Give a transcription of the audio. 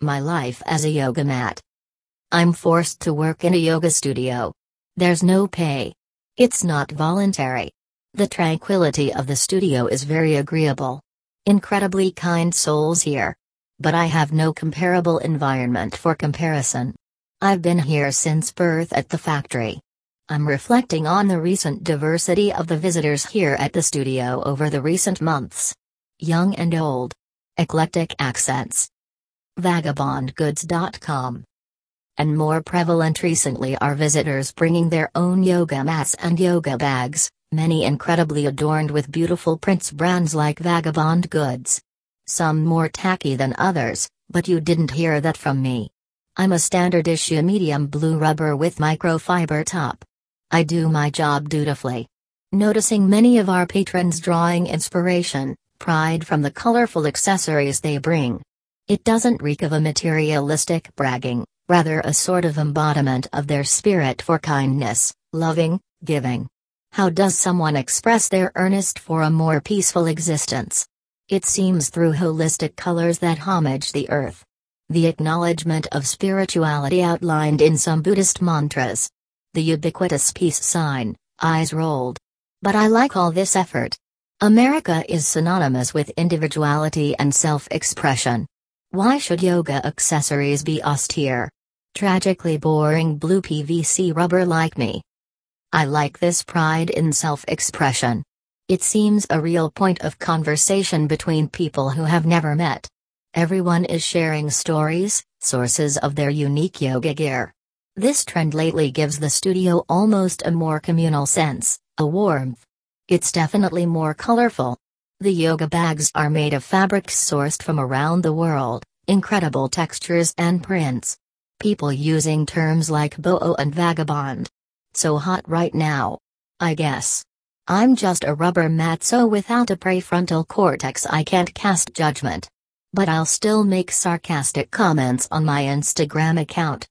My life as a yoga mat. I'm forced to work in a yoga studio. There's no pay. It's not voluntary. The tranquility of the studio is very agreeable. Incredibly kind souls here. But I have no comparable environment for comparison. I've been here since birth at the factory. I'm reflecting on the recent diversity of the visitors here at the studio over the recent months. Young and old. Eclectic accents. Vagabondgoods.com. And more prevalent recently are visitors bringing their own yoga mats and yoga bags, many incredibly adorned with beautiful prints, brands like Vagabond Goods. Some more tacky than others, but you didn't hear that from me. I'm a standard issue medium blue rubber with microfiber top. I do my job dutifully. Noticing many of our patrons drawing inspiration, pride from the colorful accessories they bring. It doesn't reek of a materialistic bragging, rather a sort of embodiment of their spirit for kindness, loving, giving. How does someone express their earnest for a more peaceful existence? It seems through holistic colors that homage the earth. The acknowledgement of spirituality outlined in some Buddhist mantras. The ubiquitous peace sign, eyes rolled. But I like all this effort. America is synonymous with individuality and self-expression. Why should yoga accessories be austere? Tragically boring blue PVC rubber like me. I like this pride in self-expression. It seems a real point of conversation between people who have never met. Everyone is sharing stories, sources of their unique yoga gear. This trend lately gives the studio almost a more communal sense, a warmth. It's definitely more colorful. The yoga bags are made of fabrics sourced from around the world, incredible textures and prints. People using terms like boho and vagabond. So hot right now. I guess. I'm just a rubber mat, so without a prefrontal cortex I can't cast judgment. But I'll still make sarcastic comments on my Instagram account.